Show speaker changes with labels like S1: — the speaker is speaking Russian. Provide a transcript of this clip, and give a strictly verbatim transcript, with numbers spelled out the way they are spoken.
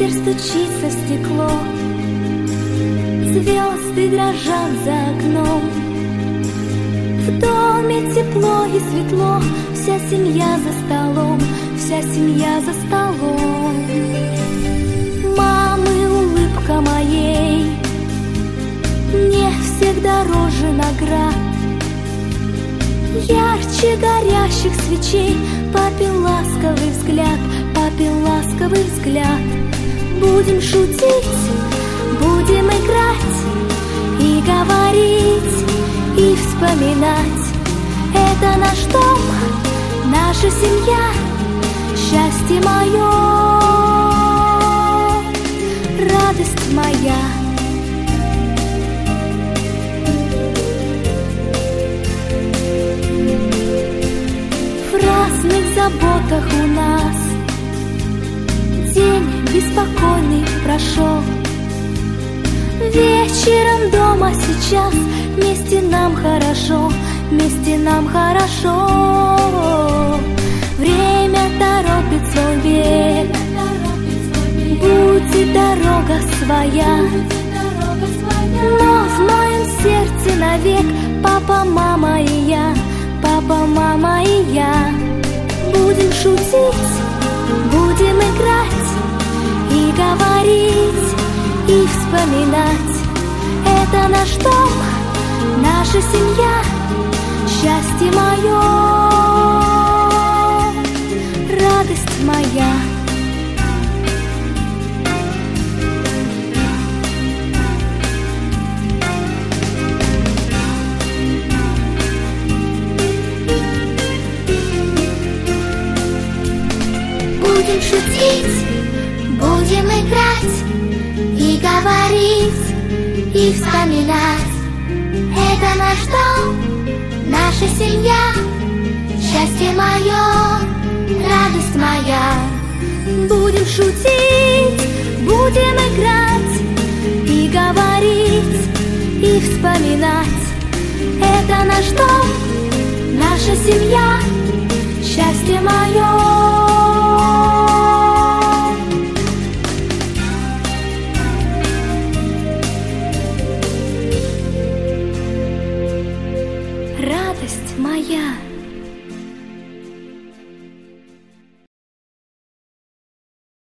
S1: Ветер стучится в стекло, звезды дрожат за окном. В доме тепло и светло, вся семья за столом, вся семья за столом. Мамы, улыбка моей мне всех дороже наград. Ярче горящих свечей папин ласковый взгляд, папин ласковый взгляд. Будем шутить, будем играть и говорить, и вспоминать. Это наш дом, наша семья, счастье мое, радость моя. В разных заботах у нас день беспокойный прошел. Вечером дома сейчас вместе нам хорошо, вместе нам хорошо. Время торопит свой бег, будет дорога своя, но в моем сердце навек папа, мама и я, папа, мама и я. Будем шутить, будем играть и говорить, и вспоминать. Это наш дом, наша семья, счастье мое, радость моя.
S2: Будем шутить, будем играть и говорить, и вспоминать. Это наш дом, наша семья, счастье мое, радость моя.
S1: Будем шутить, будем играть и говорить, и вспоминать. Это наш дом, наша семья, счастье мое,